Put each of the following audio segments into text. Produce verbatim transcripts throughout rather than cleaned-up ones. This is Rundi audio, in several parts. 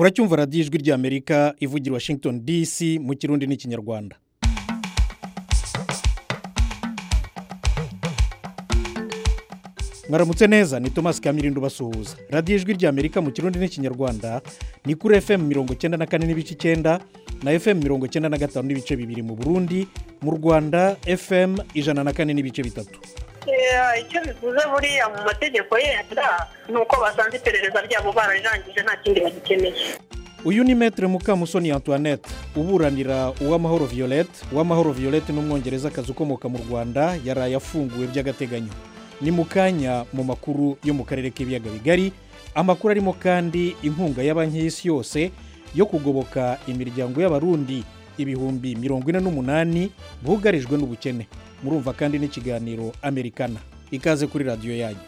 muracyumva radiyo ijwi ry'Amerika ivugira Washington D C mu kirundi n'ikinyarwanda. Mwaramutse neza, ni Thomas Kamirindo basuhuza. Radiyo ijwi ry'Amerika mu kirundi n'ikinyarwanda ni kuri F M mirongo icyenda na kane n'ibice icyenda na F M mirongo icyenda na gatanu n'ibice bibiri mu Burundi, mu Rwanda F M ijana na kane n'ibice bitatu. Icyo bivuze buriya mu mategeko yenda ni uko basanze iperereza ryabo bararangije nta kindi bagikeneye. Uyu ni Maître Mukamusoni Antoinette uburanira Uwamahoro Violette. Uwamahoro Violette n'umwongereza kazi ukomoka mu Rwanda yaraye afunguwe by'agateganyo. Ni mukanya mu makuru yo mu karere k'ibiyaga bigari, amakuru arimo kandi inkunga y'abanki y'isi yose yo kugoboka imiryango y'abarundi ibihumbi mirongo ine n'umunani bugarijwe n'ubukene. Murumva kandi n'ikiganiro Americana. Ikaze kuri radio yanyu.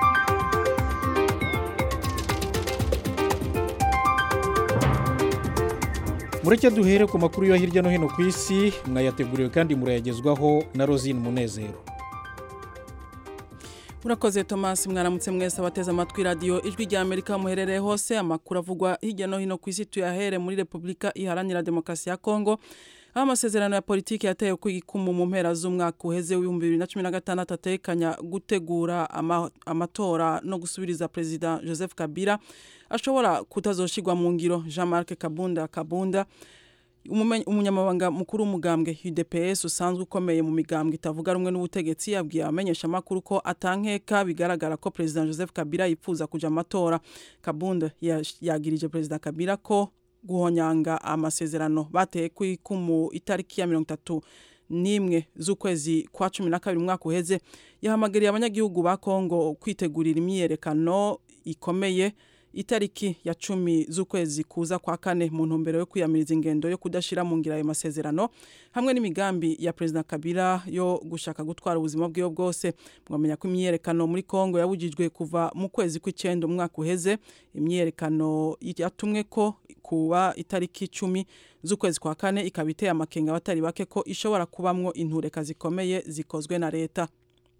Mureke duhere ku makuru yo hirya no hino ku isi, mwayateguriwe kandi murayagezwaho na Rosine Munezero. Murakoze Thomas, mwaramutse mwese abateze amatwi radio ijwi rya Amerika muherereye hose. Amakuru avugwa hirya no hino ku isi tuyahere muri Republika Iharanira Demokarasi ya Kongo. Amasezerano ya politiki yateye kw'igikumu mu mpera z'umwaka uheze w'ibihumbi bibiri na cumi na gatandatu atekanya gutegura ama, amatora no gusubiriza President Joseph Kabila ashobora kutazoshigwa mu ngiro. Jean-Marc Kabunda Kabunda umunyamabanga mukuru w'umugambwe U D P S usanzwe ukomeye mu migambwe itavuga rumwe n'ubutegetsi yabwiye amenyesha makuru ko atankeka bigaragara ko President Joseph Kabila yifuza kuja amatora. Kabunda yagirije President Kabila ko guhonyanga amasezerano bateye kw'ikumu itariki ya mirongo itatu n'imwe z'ukwezi kwa cumi na kabiri umwaka uheze. Yahamagariye abanyagihugu ba Kongo kwitegurira imyiyerekano ikomeye itariki ya cumi z'ukwezi kuza kwa kane mu ntumbero yo kwiyamiriza ingendo yo kudashira mu ngira ayo masezerano hamwe n'imigambi ya President Kabila yo gushaka gutwara ubuzima bwiwe bwose. Mwamenya ko imyiyerekano muri Kongo yabujijwe kuva mu kwezi kw'icenda umwaka uheze. Imyiyerekano yatumwe ko kuba itariki cumi z'ukwezi kwa kane ikabiteye amakenga abatari bake ko ishobora kubamwo intureka zikomeye zikozwe na leta.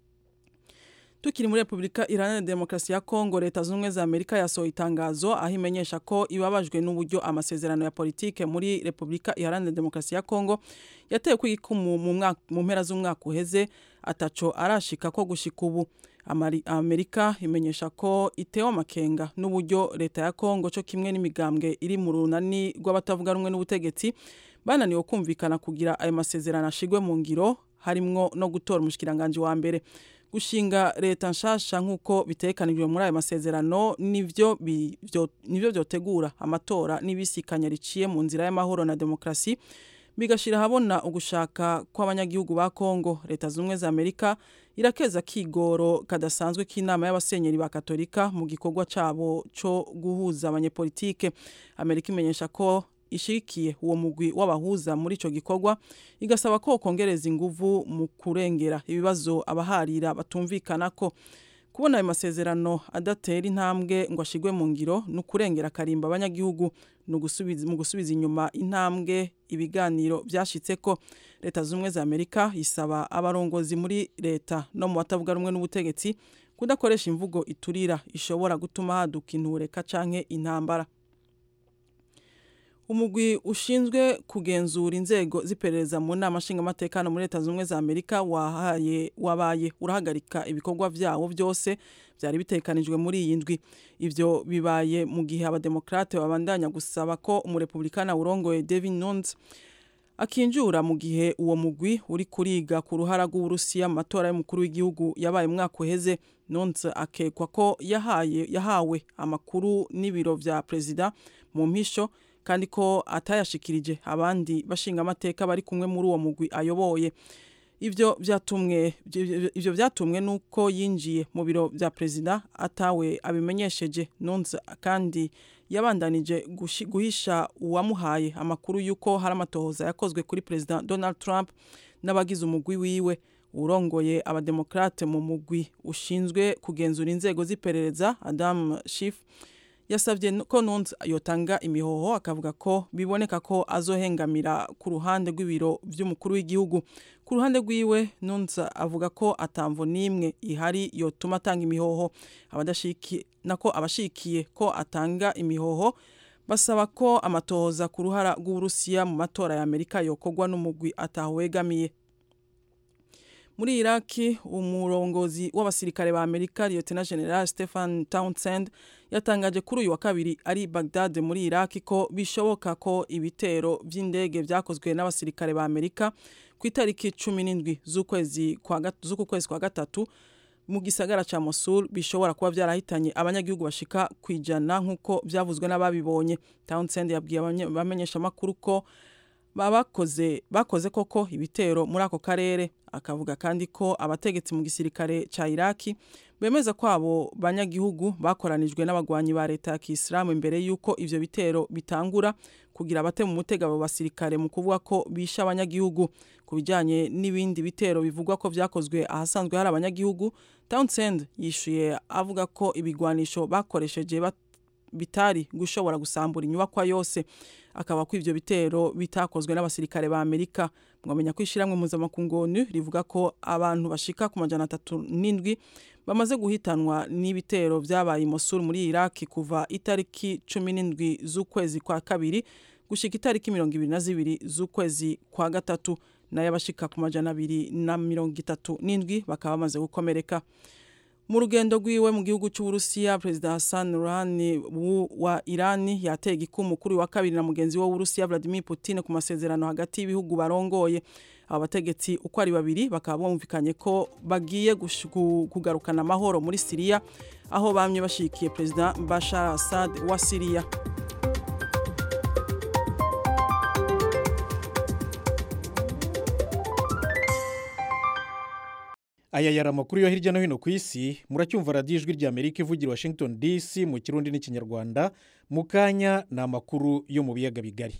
Tukiri muri Republika Iharanira Demokarasi ya Kongo, leta z'ubumwe za Amerika yasohoye itangazo aho imenyesha ko ibabajwe n'uburyo amasezerano ya politike muri Republika Iharanira Demokarasi ya Kongo yateye kw'igikumu mu mwaka mu mpera z'umwaka uheze ataco arashika ko gushika ubu. Amerika imenyesha ko itewe amakenga n'uburyo leta ya Kongo cyo kimwe n'imigambwe iri mu runani rw'abatavuga rumwe n'ubutegetsi bananiwe kumvikana kugira ayo masezerano ashigwe mu ngiro, harimwo no gutora umushikiranganje wa mbere. Gushinga leta nshasha nk'uko bitekanijwe muri ayo masezerano nivyo byo nivyo byotegura amatora n'ibisikanya riciye mu nzira y'amahoro na demokrasi, bigashira habona ugushaka kw'abanyagihugu ba Kongo. Leta z'umwe za Amerika irakeza kigoro kadasanzwe k'inama y'abasenyeri ba Katolika mu gikorwa cabo cyo guhuza abanyepolitike. Amerika imenyesha ko ishikiye uwo mugwi w'abahuza muri ico gikorwa, igasaba ko kongereza inguvu mu kurengera ibibazo abaharira batumvikana ko. Kubona ayo masezerano adatera intambwe ngo ashigwe mu ngiro no kurengera karimba abanyagihugu no gusubiza mu gusubiza inyuma intambwe ibiganiro byashitse ko. Leta z'umwe za Amerika isaba abarongozi muri leta no mu batavuga rumwe n'ubutegetsi kudakoresha imvugo iturira ishobora gutuma haduka intureka canke intambara. Umugwi ushinzwe kugenzura inzego ziperereza mu nama nshingamateka muri leta z'umwe za Amerika wahaye wabaye urahagarika ibikorwa vyawo byose byari bitekanijwe muri iyi ndwi. Ivyo bibaye mu gihe abademokrate babandanya gusaba ko umurepublikana urongoye Devin Nunes akinjura mu gihe uwo mugwi uri kuriga ku ruhara rw'Uburusiya amatora y'umukuru w'igihugu yabaye umwaka uheze. Nunes akekwa ko yahaye yahawe amakuru n'ibiro vya president mu mpisho kandi ko atayashikirije abandi bashinga amateka bari kumwe muri uwo mugwi ayoboye. Ivyo vyatumwe ivyo vyatumwe nuko yinjiye mu biro vya president atawe abimenyesheje. Nunes kandi yabandanije guhisha uwamuhaye amakuru yuko hari amatohoza yakozwe kuri President Donald Trump n'abagize umugwi wiwe. Urongoye abademokrate mu mugwi ushinzwe kugenzura inzego ziperereza Adam Schiff yasavye ko Nunes yotanga imihoho, akavuga ko biboneka ko azohengamira ku ruhande rw'ibiro vy'umukuru w'igihugu. Ku ruhande rwiwe Nunes avuga ko atamvo nimwe ihari yotuma atanga imihoho. Abadashiki nako abashikiye ko atanga imihoho basaba ko amatohoza ku ruhara rw'Uburusiya mu matora ya Amerika yokorwa n'umugwi atahwegamiye. Muri Iraki, umurongozi w'abasirikare ba Amerika Lieutenant General Stephen Townsend yatangaje kuri uyu wa kabiri ari Baghdad muri Iraki ko bishoboka ko ibitero vy'indege vyakozwe n'abasirikare ba Amerika ku itariki cumi n'indwi z'ukwezi kwa z'uku kwezi kwa gatatu mu gisagara ca Mosul bishobora kuba vyarahitanye abanyagihugu bashika kwijana nkuko vyavuzwe n'ababibonye. Townsend yabwiye abamenyesha makuru ko babakoze bakoze koko ibitero muri ako karere, akavuga kandi ko abategetsi mu gisirikare ca Iraki bemeza ko abo banyagihugu bakoranijwe n'abagwanyi ba leta ya Kisilamu imbere yuko ivyo bitero bitangura kugira abate mu mutega abo basirikare mu kuvuga ko bisha abanyagihugu. Kubijanye n'ibindi bitero bivugwa ko vyakozwe ahasanzwe hari abanyagihugu, Townsend yishuye avuga ko ibigwanisho bakoresheje bitari gushobora gusambura inyubakwa yose, akaba ko ivyo bitero bitakozwe n'abasirikare ba Amerika. Mwamenya ko ishiramwe mpuzamakungu ONU rivuga ko abantu bashika ku majana atatu n'indwi bamaze guhitanwa n'ibitero vyabaye i Mosul muri Iraki kuva itariki cumi n'indwi z'ukwezi kwa kabiri gushika itariki mirongo ibiri na zibiri z'ukwezi kwa gatatu, nayo abashika ku majana abiri na mirongo itatu n'indwi bakaba bamaze gukomereka. Mu rugendo rwiwe mu gihugu c'Uburusiya, President Hassan Rouhani wa Irani yateye igikumu kuri wa kabiri na mugenzi we w'Uburusiya Vladimir Putin ku masezerano hagati y'ibihugu barongoye. Aba bategetsi uko ari babiri bakaba bumvikanye ko bagiye kugarukana amahoro muri Syria aho bamye bashikiye President Bashar Assad wa Syria. Aya yari amakuru yo hirya no hino ku isi. Muracyumva radiyo ijwi rya Amerika ivugira Washington D C mu Kirundi n'Ikinyarwanda. Mu kanya ni amakuru yo mu biyaga bigari.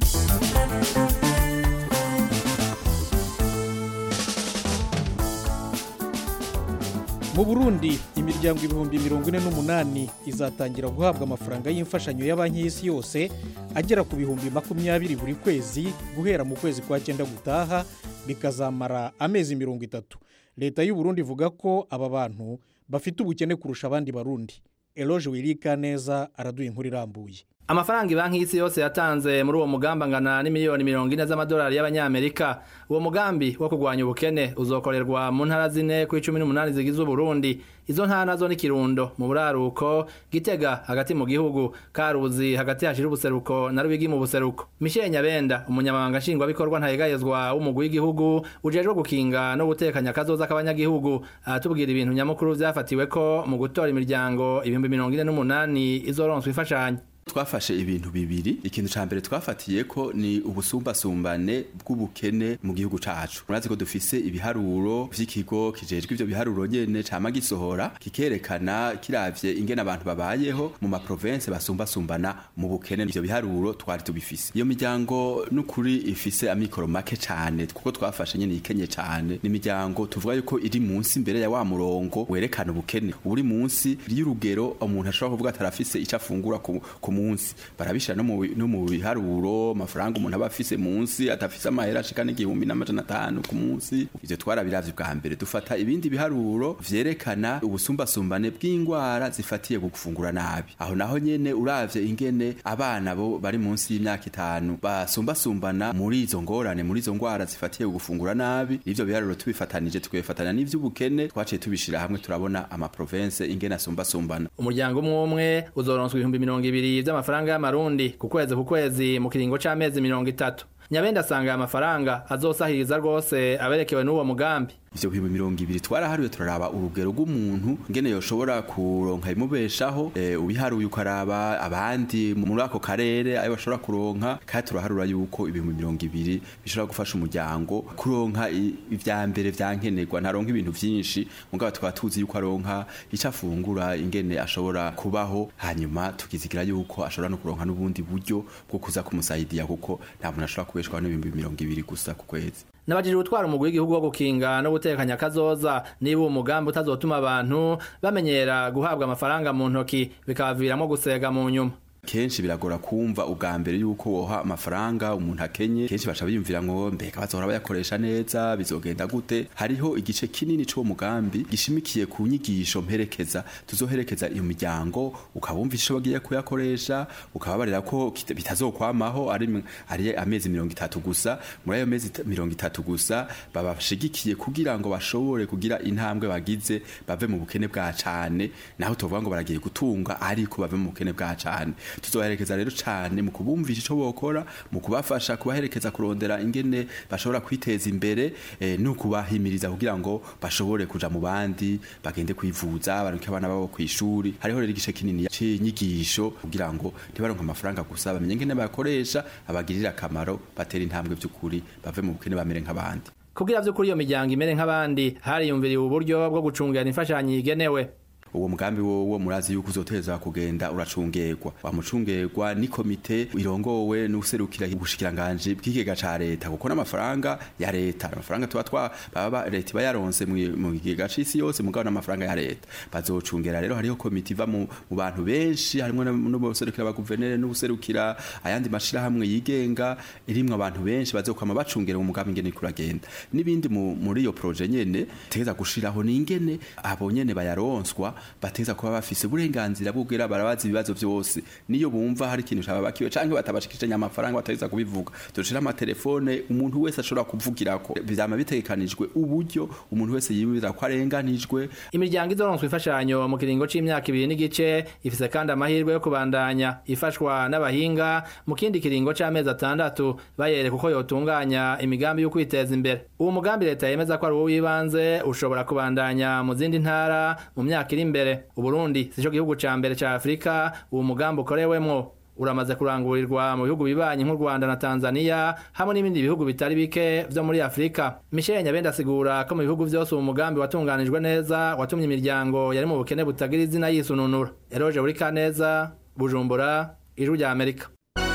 Mu Burundi imiryango ibihumbi mirongo ine n'umunani izatangira guhabwa amafaranga y'imfashanyo ya banki y'isi yose agera ku bihumbi makumyabiri buri kwezi guhera mu kwezi kwa cyenda gutaha, bikazamara amezi mirongo itatu. Leta y'u Burundi ivuga ko aba bantu bafite ubukene kurusha abandi Barundi. Eloge Wirika neza araduye inkuru irambuye. Amafaranga banki y'isi yose yatanze muri uwo mugambi angana n'imiliyoni mirongo ine z'amadolari y'abanyamerika. Uwo mugambi wo kurwanya ubukene uzokorerwa mu ntara zine ku cumi n'umunani zigize Burundi. Izo ntara nazo ni Kirundo mu buraruko, Gitega hagati mu gihugu, Karuzi hagati hashira ubuseruko na Rubigi mu buseruko. Michel Nyabenda umunyamabanga nshingwa bikorwa ntayegayezwa w'umugwi w'igihugu ujejwe gukinga no gutekanya kazoza k'abanyagihugu atubwira ibintu nyamukuru vyafatiwe ko mu gutora imiryango ibihumbi mirongo ine n'umunani izoronswa ifashanyo. Twafashe ibintu bibiri. Ikintu ca mbere twafatiye ko ni ubusumbasumbane bw'ubukene mu gihugu cacu. Murazi ko dufise ibiharuro vy'ikigo kijejwe ivyo biharuro nyene cama gisohora kikerekana kiravye ingene abantu babayeho mu ma province basumbasumbana mu bukene. Ivyo biharuro twari tubifise. Iyo miryango n'ukuri ifise amikoro make cane kuko twafashe nyene ikenye cane. Ni miryango tuvuga yuko iri munsi imbere ya wa murongo werekana ubukene. Uri munsi y'urugero umuntu ashobora kuvuga atarafise ico afungura ku munsi. Barabishira no mu no mu biharuro amafaranga umuntu abafise munsi atafise amahera ashika n'igihumbi n'amajana atanu ku munsi. Ivyo twarabiravye bwa mbere. Dufata ibindi biharuro vyerekana ubusumbasumbane bw'ingwara zifatiye ku gufungura nabi. Aho naho nyene uravye ingene abana bo bari munsi y'imyaka itanu basumbasumbana muri izo ngorane, muri izo ngwara zifatiye ku gufungura nabi. Ivyo biharuro tubifatanije tukefatana n'ivy'ubukene twaciye tubishira hamwe turabona ama province ingene asumbasumbana. Umuryango umwe umwe uzoronswa ibihumbi mirongo ibiri vy'amafaranga y'amarundi ku kwezi ku kwezi mu kiringo c'amezi mirongo itatu. Nyabenda asanga amafaranga azosahiriza rwose aberekewe n'uwo mugambi. Ivyo bihumbi mirongo ibiri twaraharuye turaraba urugero rw'umuntu ngene yoshobora kuronka imubeshaho, e, ubiharuye ukaraba abandi muri ako karere ayo bashobora kuronka, kandi turaharura yuko ibihumbi mirongo ibiri bishobora gufasha umuryango kuronka ivya mbere vyankenerwa. Ntaronka ibintu vyinshi mugabo tukaba tuzi yuko aronka ico afungura, ingene ashobora kubaho, hanyuma tukizigira yuko ashobora no kuronka n'ubundi buryo bwo kuza kumusaidia kuko nta muntu ashobora kubeshwa n'ibihumbi mirongo ibiri gusa ku kwezi. Nabajije gutwara umugwi w'igihugu wo gukinga no gutekanya kazoza niba umugambi utazotuma abantu bamenyera guhabwa amafaranga mu ntoki bikabaviramo gusega mu nyuma. kenshi biragora kumva ubwa mbere yuko woha amafaranga umuntu akenye kenshi baca biyumvira ngo mbega bazohora bayakoresha neza bizogenda gute. Hariho igice kinini c'uwo mugambi gishimikiye ku nyigisho mperekeza tuzoherekeza iyo miryango ukabumvisha ico bagiye kuyakoresha ukababarira ko bitazokwamaho ari ari amezi mirongo itatu gusa. Muri ayo mezi mirongo itatu gusa babashigikiye kugira ngo bashobore kugira intambwe bagize bave mu bukene bwa cane, naho tuvuga ngo baragiye gutunga ariko bave mu bukene bwa cane. Tuzoherekeza rero cane mu kubumvisha ico bokora, mu kubafasha kubaherekeza kurondera ingene bashobora kwiteza imbere eh, no kubahimiriza kugira ngo bashobore kuja mu bandi bagende kwivuza baruke abana babo kwishuri. Hariho rero igice kinini c'inyigisho kugira ngo ntibaronke amafaranga gusa bamenye ingene bakoresha abagirira akamaro batera intambwe by'ukuri bave mu bukene bamere nk'abandi. Kugira vy'ukuri iyo miryango imere nk'abandi hariyumviriye uburyo bwo gucungera imfashanyo igenewe. Uwo mugambi wowo murazi yuko uzoteza kugenda uracungerwa wamucungerwa ni komite irongowe n'userukira ubushikiranganje bw'ikigega ca leta kuko n'amafaranga ya leta amafaranga tuba twa baba leta bayaronse mu kigega c'isi yose mugabo n'amafaranga ya leta bazocungera. Rero hariho komite iva mu bantu benshi harimo n'ubuserukira abaguverineri n'ubuserukira ayandi mashira hamwe yigenga irimwe abantu benshi bazokwama bacungera umugambi ingene kuragenda n'ibindi muri iyo projet nyene tegeza gushiraho n'ingene abo nyene bayaronswa bateza kuba bafise uburenganzira bw'ugera barabaza ibibazo byose niyo bumva hari ikintu cababakiwe canke batabashikije amafaranga batariza kubivuga dushira ama telefone umuntu wese ashobora kuvugirako bizama bitegekanijwe uburyo umuntu wese yibira ko arenganijwe. Imiryango izoronswa ifashanyo mu kiringo c'imyaka ibiri n'igice ifise kandi amahirwe yo kubandanya ifashwa n'abahinga mu kindi kiringo c'amezi atandatu bayereka uko yotunganya imigambi yo kwiteza imbere. Uwo mugambi leta yemeza ko ari uwibanze ushobora kubandanya mu zindi ntara mu myaka iri imbere. Uburundi sico gihugu ca mbere ca Afrika uwo mugambi ukorewemwo uramaze kurangurirwa mu bihugu bibanyi nk'u Rwanda na Tanzania hamwe n'ibindi bihugu bitari bike vyo muri Afrika. Michel Nyabenda asigura ko mu bihugu vyose uwo mugambi watunganijwe neza watumye imiryango yari mu bukene butagira izina yisununura. Eroje uri kaneza Bujumbura Ijwi rya Amerika.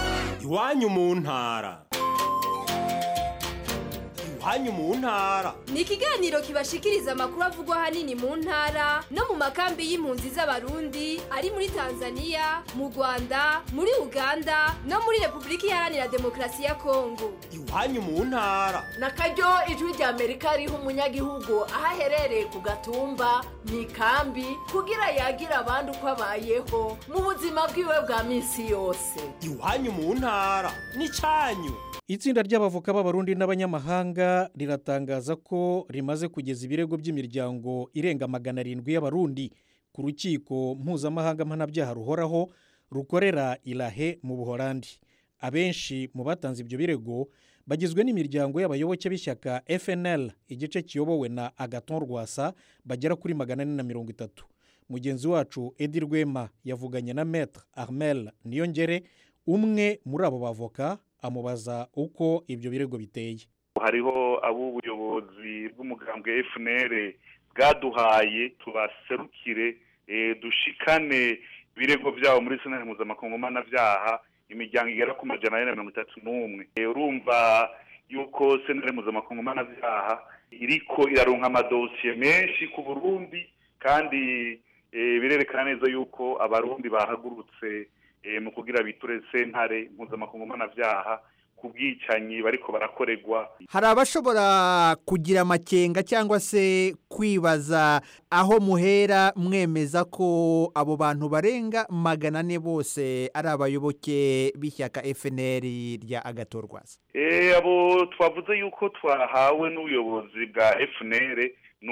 Iwanyu mu ntara. Iwanyu mu ntara ni ikiganiro kibashikiriza amakuru avugwa hanini mu ntara no mu makambi y'impunzi z'abarundi ari muri Tanzania, mu Rwanda, muri Uganda no muri Republika Iharanira Demokarasi ya Kongo. Iwanyu mu ntara nakaryo Ijwi rya Amerika riho umunyagihugu ahaherereye ku gatumba mu ikambi kugira yagira abandi uko abayeho mu buzima bwiwe bwa misi yose. Iwanyu mu ntara ni canyu. Itsinda ry'abavoka b'abarundi n'abanyamahanga riratangaza ko rimaze kugeza ibirego by'imiryango irenga magana arindwi y'abarundi ku rukiko mpuzamahanga mpanabyaha ruhoraho rukorera Ilahe mu Buholandi. Abenshi mu batanze ibyo birego bagizwe n'imiryango y'abayoboke b'ishyaka F N L igice kiyobowe na Agathon Rwasa bagera kuri magana ane na mirongo itatu. Mugenzi wacu Edi Rwema yavuganye na Maître Armel Niyongere umwe muri abo bavoka amubaza uko ibyo birego biteye. Hariho abubuyobozi bw'umugambwe F N L bwaduhaye tubaserukire e, dushikane birego byabo muri sentare mpuzamakungu mpanabyaha imiryango igera ku majana ane na mirongo itatu n'umwe. E, urumva yuko sentare mpuzamakungu mpanabyaha iriko iraronka amadosiye menshi ku Burundi kandi e, birerekana neza yuko abarundi bahagurutse E, mu kugira biture sentare mpuzamakungu mpanabyaha kubwicanyi bariko barakoregwa. Hari abashobora kugira amakenga cyangwa se kwibaza aho muhera mwemeza ko abo bantu barenga magana ane bose ari abayoboke b'ishyaka F N L rya Agathon Rwasa. Eh abo twavuze yuko twahawe n'ubuyobozi bwa F N L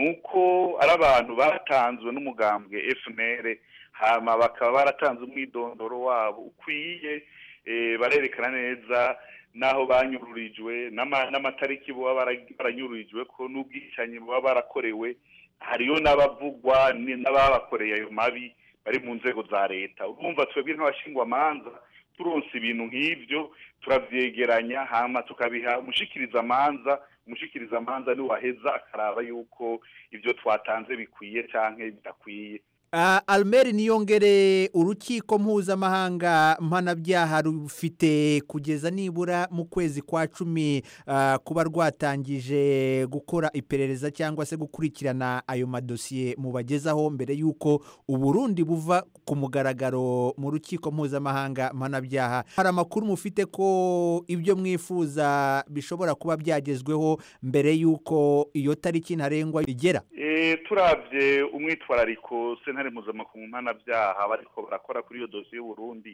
nuko ari abantu batanzwe n'umugambwe F N L hama bakaba baratanze umwidondoro wabo ukwiye e, barerekana neza naho banyururijwe n'amatariki bo baranyururijwe ko n'ubwicanyi bo barakorewe hariyo n'abavugwa n'ababakoreye ayo mabi bari mu nzego za leta. Urumva twebwe nk'abashingwa manza turonse ibintu nk'ivyo turavyegeranya hama tukabiha umushikiriza amanza umushikiriza amanza ni waheza akaraba yuko ivyo twatanze bikwiye canke bidakwiye. Uh, Almeri Niyongere, urukiko mpuzamahanga mpanabyaha rufite kugeza nibura mu kwezi kwa cumi uh, kuba rwatangije gukora iperereza cyangwa se gukurikirana ayo madosiye mubagezaho mbere yuko Uburundi buva ku mugaragaro mu rukiko mpuzamahanga mpanabyaha. Hari amakuru mufite ko ibyo mwifuza bishobora kuba byagezweho mbere yuko iyo tariki ntarengwa igera? Eh turavye umwitwarariko sentare mpuzamakungu mpanabyaha bariko barakora kuri iyo dosiye y'Uburundi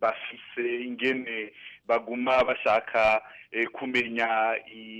bafise ingene baguma bashaka eh, kumenya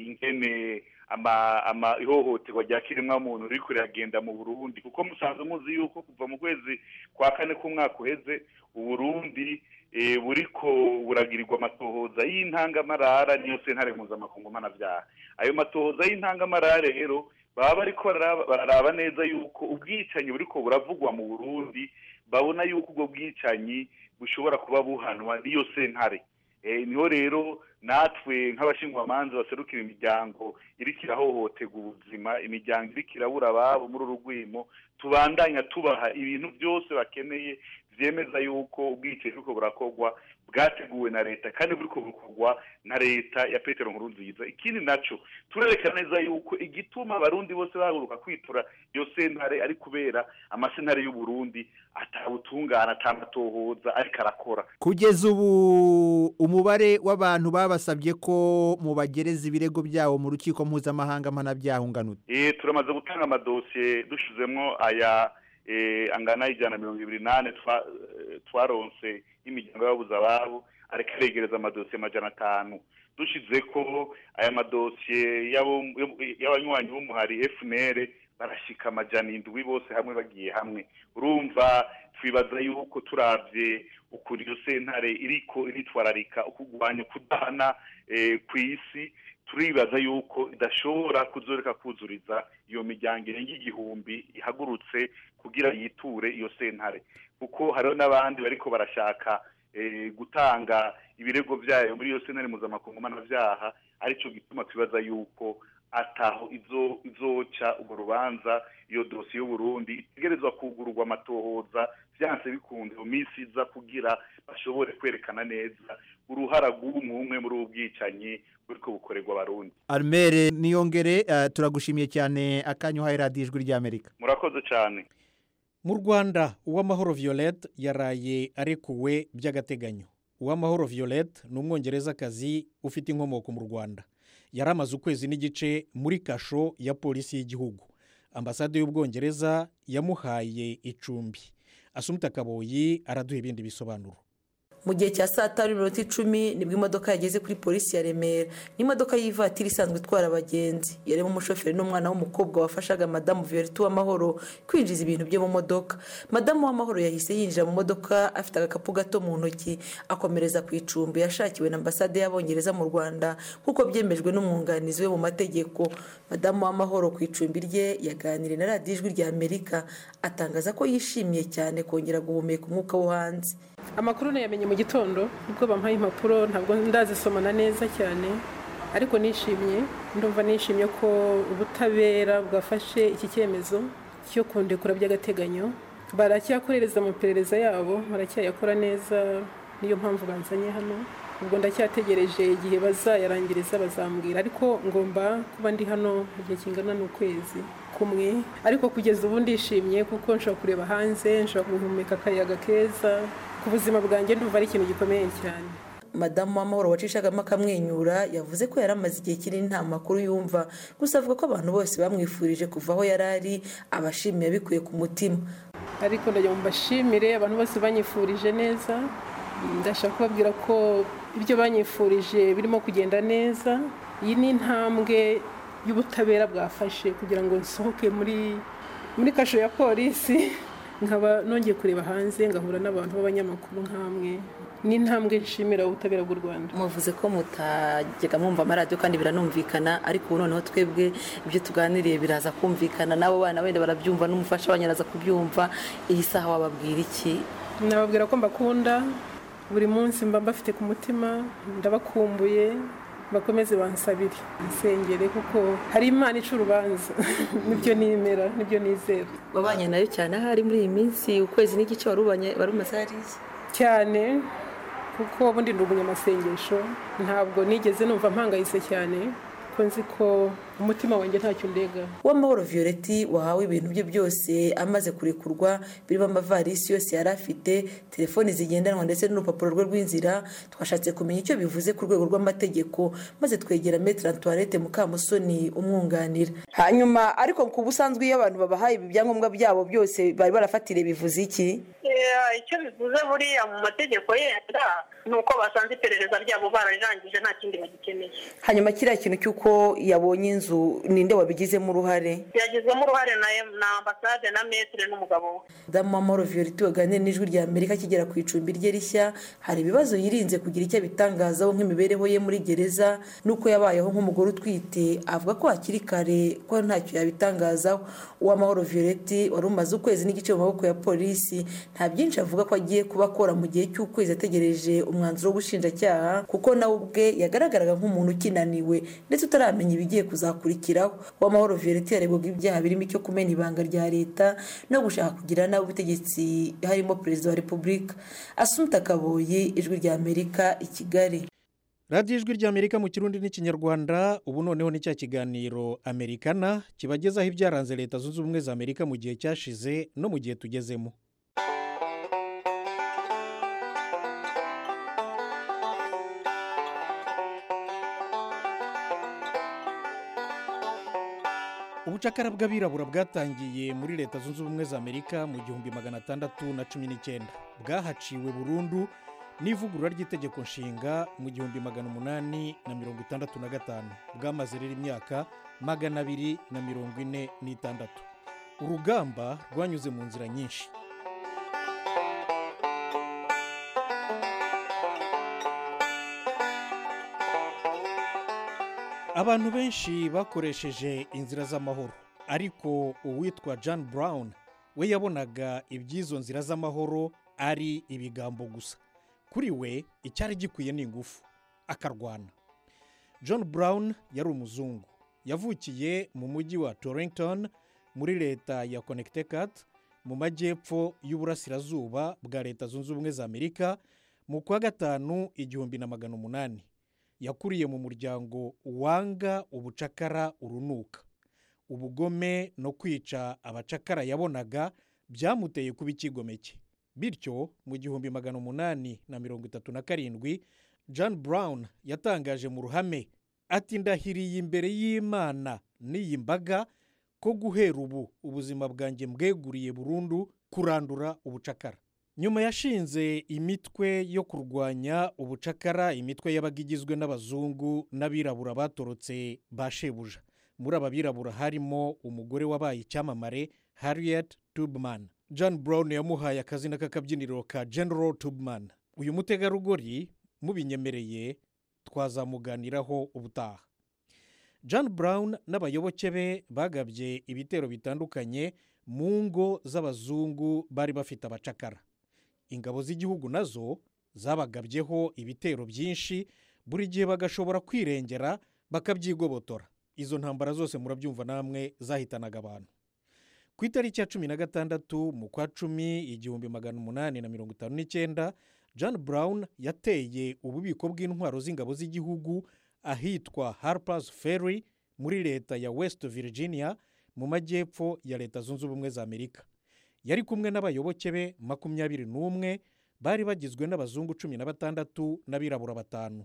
ingene ama ama ihohoterwa rya kiremwa muntu riko riragenda mu Burundi, kuko musanzwe muzi yuko kuva mu kwezi kwa kane k'umwaka uheze Uburundi e, buriko buragirirwa amatohoza y'intangamarara niyo sentare mpuzamakungu mpanabyaha. Ayo matohoza y'intangamarara rero baba bariko bararaba neza yuko ubwicanyi buriko buravugwa mu Burundi, babona yuko ubwo bwicanyi bushobora kuba buhanwa niyo sentare. E, niho rero natwe nk'abashingwamanza baserukira imiryango iriko irahohoterwa ubuzima, imiryango iriko irabura ababo muri urugwimo, tubandanya tubaha ibintu byose bakeneye vyemeza yuko ubwicanyi buriko burakorwa bwateguwe na leta kandi buriko bukorwa na leta ya Petero Nkurunziza. Ikindi naco turerekana neza yuko igituma abarundi bose bahaguruka kwitura iyo sentare ari kubera amasentare y'u Burundi atabutungana atamatohoza ariko arakora. Kugeza ubu umubare w'abantu babasabye ko mubagereza ibirego byabo mu rukiko mpuzamahanga mpanabyaha unganute? Eh turamaze gutanga amadosiye dushizemwo aya eh angana ijana mirongo ibiri nane twa twaronse imiryango y'ababuze ababo ariko aregereza amadosiye amajana atanu. Dushize ko aya madosiye y'abanywanyi b'umuhari F N L barashika amajana indwi bose hamwe bagiye hamwe. Urumva twibaza yuko turavye ukuri iyo sentare iriko iritwararika ukugwanya kudahana eh, kw'isi, turibaza yuko idashobora kuzoreka kuzuriza iyo miryango irenga igihumbi ihagurutse kugira yiture iyo sentare, kuko hariho n'abandi bariko barashaka eh, gutanga ibirego vyayo muri iyo sentare mpuzamakungu mpanabyaha. Arico gituma twibaza yuko ataho izo izoca ubwo rubanza iyo dosiye y'Uburundi itegerezwa kugururwa amatohoza vyanse bikunze mu minsi iza kugira bashobore kwerekana neza uruhara rw'umwe muri ubwicanyi buriko bukorerwa abarundi. Almeri Niyongere, uh, turagushimiye cyane akanyu ha Radio Ijwi ry'Amerika. Murakoze cyane. Mu Rwanda Uwamahoro Violette yaraye arekuwe by'agateganyo. Uwamahoro Violette ni umwongerezakazi ufite inkomoko mu Rwanda. Yaramaze ukwezi n'igice muri kasho ya polisi y'igihugu. Ambasade y'Ubwongereza yamuhaye icumbi. Asumta Kaboyi araduha ibindi bisobanuro. Mu gihe cya saa tanu n'iminota icumi nibwo imodoka yageze kuri polisi ya Remera. Ni imodoka y'ivatiri isanzwe itwara abagenzi. Yarimo umushoferi n'umwana w'umukobwa wafashaga Madamu Violette Uwamahoro kwinjiza ibintu bye mu modoka. Madamu Uwamahoro yahise yinjira mu modoka afite agakapu gato mu ntoki, akomereza ku icumbi yashakiwe na ambasade y'Abongereza mu Rwanda nk'uko byemejwe n'umwunganizi we mu mategeko. Madamu Uwamahoro ku icumbi rye yaganiriye na Radio Ijwi ry'Amerika, atangaza ko yishimiye cyane kongera guhumeka umwuka wo hanze. Amakuru nayamenye mu gitondo ubwo bampaye impapuro, ntabwo ndazisomana neza cyane, ariko nishimye, ndumva nishimye ko ubutabera bwafashe iki cyemezo cyo kundekura by'agateganyo. Baracyakorereza mu perereza yabo, baracyayakora neza, niyo mpamvu banzanye hano. Ubwo ndacyategereje igihe bazayarangiriza bazambwira, ariko ngomba kuba ndi hano mu gihe kingana n'ukwezi kumwe. Ariko kugeza ubu ndishimye kuko nshobora kureba hanze, nshobora guhumeka akayaga keza. Ku buzima bwanjye ndumva ari ikintu gikomeye cyane. Madamu Uwamahoro wacishagamo akamwenyura yavuze ko yaramaze igihe kinini nta makuru yumva, gusa avuga ko abantu bose bamwifurije kuva aho yari ari, abashimiye bikuye ku mutima. Ariko ndajya mu bashimire abantu bose banyifurije neza. Ndashaka kubabwira ko ibyo banyifurije birimo kugenda neza. Iyi ni intambwe y'ubutabera bwafashe kugira ngo nsohoke muri muri kasho ya polisi, nkaba nongeye kureba hanze ngahura n'abantu b'abanyamakuru nkamwe. Ni intambwe nshimira ubutabera bw'u Rwanda. Muvuze ko mutajyaga mwumva amaradiyo kandi biranumvikana, ariko ubu noneho twebwe ibyo tuganiriye biraza kumvikana, n'abo bana wenda barabyumva n'umufasha banyaraza kubyumva. Iyi saha wababwira iki? Nababwira ko mbakunda, buri munsi mba mbafite ku mutima, ndabakumbuye, bakomeze bansabire insengere kuko hari imana ica urubanza nibyo nimera nibyo nizera. wabanye nayo cyane ahari muri iyi minsi ukwezi n'igice warubanye barumaze hariya cyane kuko ubundi ndi umunyamasengesho ntabwo nigeze numva mpangayitse cyane ko nzi ko umutima wanjye ntacyo ndega. Uwamahoro Violette wahawe ibintu bye byose amaze kurekurwa birimo amavarisi yose yari afite, telefoni zigendanwa ndetse n'urupapuro rwe rw'inzira. Twashatse kumenya icyo bivuze ku rwego rw'amategeko maze twegera Maître Antoinette Mukamusoni umwunganira. Hanyuma ariko ku busanzwe iyo abantu babahaye ibi byangombwa byabo byose bari barafatire bivuze iki? Icyo bivuze buriya mu mategeko yenda nuko basanze iperereza ryabo bararangije nta kindi bagikeneye. Hanyuma kiriya kintu cy'uko yabonye inzu ninde wabigizemo uruhare? Yagizemo uruhare na na ambasade na maître n'umugabo we. Damu Uwamahoro Violette waganiriye n'ijwi rya Amerika kigera ku icumbi rye rishya, hari ibibazo yirinze kugira icyo bitangazaho nk'imibereho ye muri gereza nuko yabayeho nk'umugore utwite. Avuga ko hakiri kare ko ntacyo yabitangazaho. Uwamahoro Violette wari umaze ukwezi n'igice mu maboko ya polisi nta byinshi avuga ko agiye kuba akora mu gihe cy'ukwezi ategereje umwanzuro w'ubushinjacyaha kuko nawe ubwe yagaragaraga nk'umuntu ukinaniwe ndetse utaramenya ibigiye kuzakurikiraho. Uwamahoro Violette yaregwaga ibyaha birimo icyo kumena ibanga rya leta no gushaka kugira nabi ubutegetsi harimo perezida wa repubulika. Assumpta Kaboyi, ijwi rya Amerika i Kigali. radiyo ijwi rya Amerika mu Kirundi n'Ikinyarwanda. Ubu noneho ni cya kiganiro Amerikana kibagezaho ibyaranze leta zunze ubumwe za Amerika mu gihe cyashize no mu gihe tugezemo. ubucakara bw'abirabura bwatangiye muri leta zunze ubumwe za Amerika mu gihumbi magana atandatu na cumi n'icyenda bwahaciwe burundu n'ivugurura ry'itegeko nshinga mu gihumbi magana umunani na mirongo itandatu na gatanu. Bwamaze rero imyaka magana abiri na mirongo ine n'itandatu. Urugamba rwanyuze mu nzira nyinshi. Abantu benshi bakoresheje inzira z'amahoro, ariko uwitwa John Brown we yabonaga iby'izo nzira z'amahoro ari ibigambo gusa. Kuri we icyari gikwiye ni ingufu akarwana. John Brown yari umuzungu, yavukiye mu mujyi wa Torrington muri leta ya Connecticut mu majyepfo y'uburasirazuba bwa leta zunze ubumwe za Amerika mu kwa gatanu igihumbi na magana umunani. Yakuriye mu muryango wanga ubucakara urunuka. Ubugome no kwica abacakara yabonaga byamuteye kuba ikigomeke. Bityo mu gihumbi magana umunani na mirongo itatu na karindwi John Brown yatangaje mu ruhame ati ndahiriye imbere y'Imana n'iyi mbaga ko guhera ubu ubuzima bwanjye mbweguriye burundu kurandura ubucakara. Nyuma yashinze imitwe yo kurwanya ubucakara, imitwe yabaga igizwe n'abazungu n'abirabura batorotse bashebuja. Muri aba birabura harimo umugore wabaye icyamamare Harriet Tubman. John Brown yamuhaye akazina k'akabyiniro ka General Tubman. Uyu mutegarugori mubinyemereye twazamuganiraho ubutaha. John Brown n'abayoboke be bagabye ibitero bitandukanye mu ngo z'abazungu bari bafite abacakara. Ingabo z'igihugu nazo zabagabyeho ibitero byinshi, buri gihe bagashobora kwirengera bakabyigobotora. Izo ntambara zose murabyumva namwe zahitanaga abantu. Ku itariki ya cumi na gatandatu mu kwa cumi igihumbi magana umunani na mirongo itanu n'icyenda John Brown yateye ububiko bw'intwaro z'ingabo z'igihugu ahitwa Harper's Ferry muri leta ya West Virginia mu majyepfo ya leta zunze ubumwe za Amerika. Yari kumwe n'abayoboke be makumyabiri n'umwe bari bagizwe n'abazungu cumi na batandatu n'abirabura batanu.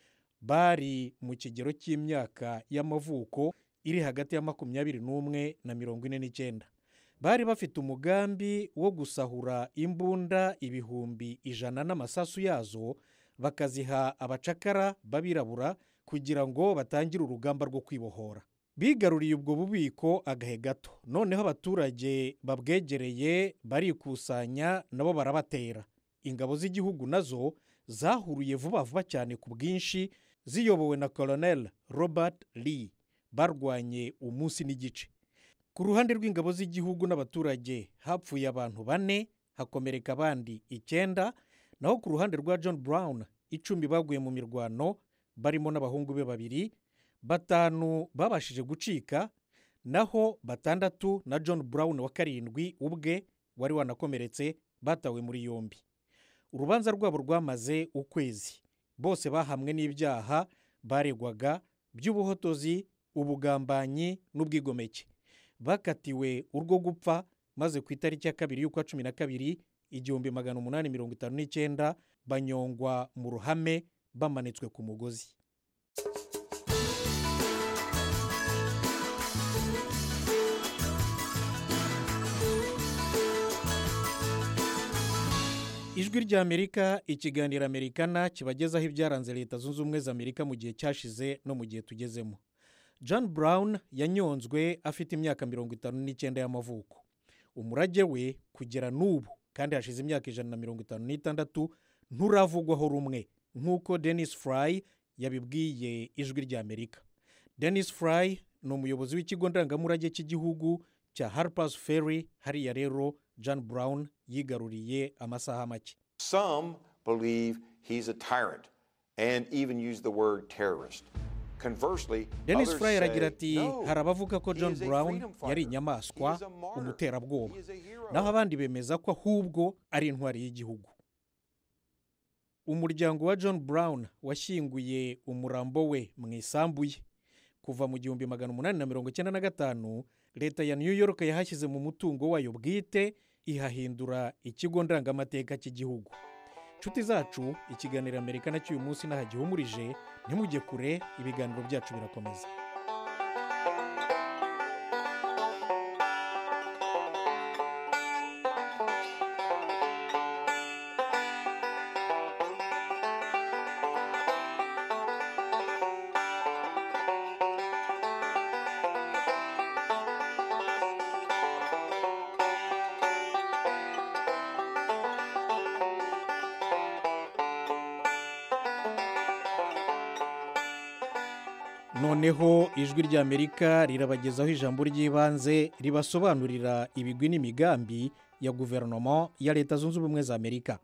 Bari mu kigero cy'imyaka y'amavuko iri hagati ya makumyabiri n'umwe na mirongo ine n'icyenda. Bari bafite umugambi wo gusahura imbunda ibihumbi ijana n'amasasu yazo bakaziha abacakara babirabura kugira ngo batangire urugamba rwo kwibohora. Bigaruriye ubwo bubiko agahe gato, noneho abaturage babwegereye barikusanya nabo barabatera. Ingabo z'igihugu nazo zahuruye vuba vuba cyane ku bwinshi ziyobowe na Colonel Robert Lee. Barwanye umunsi n'igice. Ku ruhande rw'ingabo z'igihugu n'abaturage hapfuye abantu bane, hakomereka abandi icyenda, naho ku ruhande rwa John Brown icumi baguye mu mirwano barimo n'abahungu be babiri, batanu babashije gucika, naho batandatu na John Brown wa karindwi ubwe wari wanakomeretse batawe muri yombi. Urubanza rwabo rwamaze ukwezi. Bose bahamwe n'ibyaha baregwaga by'ubuhotozi, ubugambanyi n'ubwigomeke. Bakatiwe urwo gupfa maze ku itariki ya kabiri y'ukwa cumi na kabiri igihumbi magana umunani mirongo itanu n'icyenda banyongwa mu ruhame bamanitswe ku mugozi. Ijwi ry'Amerika, ikiganiro Amerikana kibagezaho ibyaranze Leta Zunze Ubumwe za Amerika mu gihe cyashize no mu gihe tugezemo. John Brown yanyonzwe afite imyaka mirongo itanu n'icyenda y'amavuko. Umurage we kugera n'ubu kandi hashize imyaka ijana na mirongo itanu n'itandatu nturavugwaho rumwe, nk'uko Dennis Fry yabibwiye Ijwi ry'Amerika. Dennis Fry ni umuyobozi w'ikigo ndangamurage cy'igihugu cya Harper's Ferry. Hariya rero John Brown yigaruriye amasaha make. Some believe he's a tyrant and even use the word terrorist. Conversely, Dennis Fry aragira ati hari abavuga ko John Brown yari inyamaswa, umuterabwoba, naho abandi bemeza ko ahubwo ari intwari y'igihugu. Umuryango wa John Brown washyinguye umurambo we mu isambu ye. Kuva mu gihumbi magana umunani na mirongo icyenda na gatanu leta ya New York yahashyize mu mutungo wayo bwite, ihahindura ikigo ndangamateka cy'igihugu. Nshuti zacu, ikiganiro Amerikana cy'uyu munsi nahagihumurije. Ntimujye kure, ibiganiro byacu birakomeza. Noneho Ijwi ry'Amerika rirabagezaho ijambo ry'ibanze ribasobanurira ibigwi n'imigambi ya guverinoma ya Leta Zunze Ubumwe za Amerika.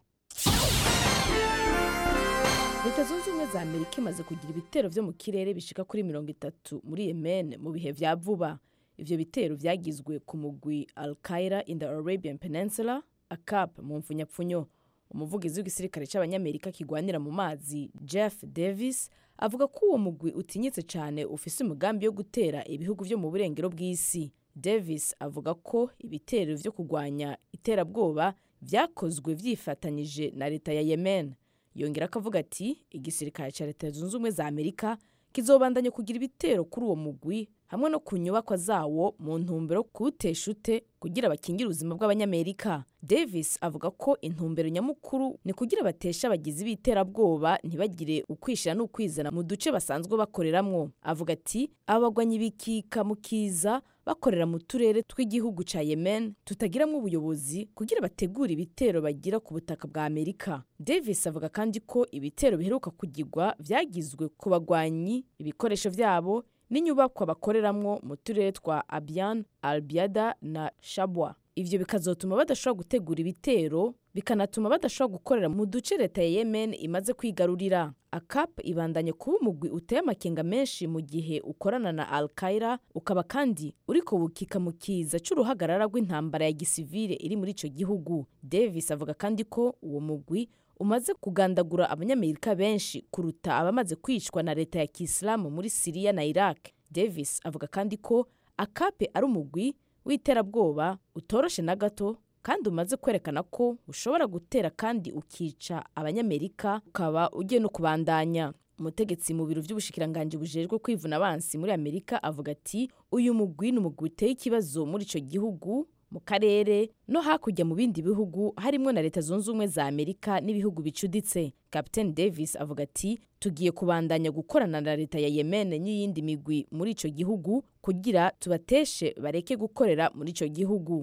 Leta Zunze Ubumwe za Amerika imaze kugira ibitero byo mu kirere bishika kuri mirongo itatu muri Yemen mu bihe vya vuba. Ivyo bitero vyagizwe ku mugwi Al-Qaeda in the Arabian Peninsula, A C A P mu mfunyapfunyo. Umuvugizi w'igisirikare cy'abanyamerika kigwanira mu mazi Jeff Davis avuga ko uwo mugwi utinyitse cyane ufise umugambi yo gutera ibihugu byo mu burengero bw'isi. Davis avuga ko ibitero byo kugwanya iterabwoba vyakozwe vyifatanyije na leta ya Yemen. Yongera akavuga ati igisirikare cya Leta Zunze Ubumwe za Amerika kizobandanya kugira ibitero kuri uwo mugwi hamwe no kunyubakwa zawo mu ntumbero kuwuteshute kugira bakingira ubuzima bw'abanyamerika. Davis avuga ko intumbero nyamukuru ni kugira batesha abagizi b'iterabwoba ntibagire ukwishira n'ukwizana mu duce basanzwe bakoreramwo. Avuga ati abagwanyi bikika mukiza bakorera mu turere tw'igihugu ca Yemen tutagiramwo ubuyobozi kugira bategura ibitero bagira ku butaka bwa Amerika. Davis avuga kandi ko ibitero biheruka kugirwa vyagizwe ku bagwanyi, ibikoresho vyabo n'inyubakwa bakoreramwo mu turere twa Abiyan, Al-Biada na Shabwa. Ivyo bikazotuma badashobora gutegura ibitero, bikanatuma badashobora gukorera mu duce leta ya Yemen imaze kwigarurira. A C A P ibandanye kuba umugwi uteye amakenga menshi mu gihe ukorana na Al-Qaeda, ukaba kandi uriko bukika mu kiza c'uruhagarara rw'intambara ya gisivile iri muri ico gihugu. Davis avuga kandi ko uwo mugwi umaze kugandagura abanyamerika benshi kuruta abamaze kwicwa na leta ya Kiislamu muri Syria na Iraq. Davis avuga kandi ko A C A P ari umugwi w'iterabwoba utoroshe na gato kandi umaze kwerekana ko ushobora gutera kandi ukica abanyamerika ukaba ugiye no kubandanya. Umutegetsi mu biro by'ubushikiranganje bujejwe kwivuna abansi muri Amerika avuga ati uyu mugwi ni umugwi uteye ikibazo muri ico gihugu, mu karere no hakurya mu bindi bihugu harimo na Leta Zunze Ubumwe za Amerika n'ibihugu bicuditse. Captain Davis avuga ati tugiye kubandanya gukorana na leta ya Yemen n'iyindi migwi muri ico gihugu kugira tubateshe bareke gukorera muri ico gihugu.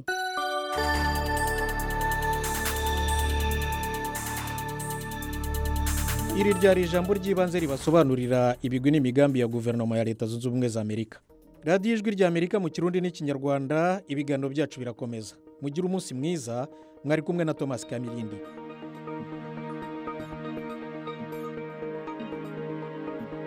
Iri ryari ijambo ry'ibanze ribasobanurira ibigwi n'imigambi ya guverinoma ya Leta Zunze Ubumwe za Amerika. Radio Ijwi ry'Amerika mu Kirundi n'Ikinyarwanda, ibiganiro byacu birakomeza. Mugira umunsi mwiza, mwari kumwe na Thomas Kamilindi.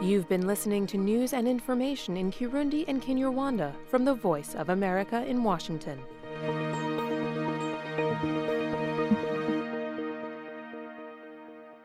You've been listening to news and information in Kirundi and Kinyarwanda from the Voice of America in Washington.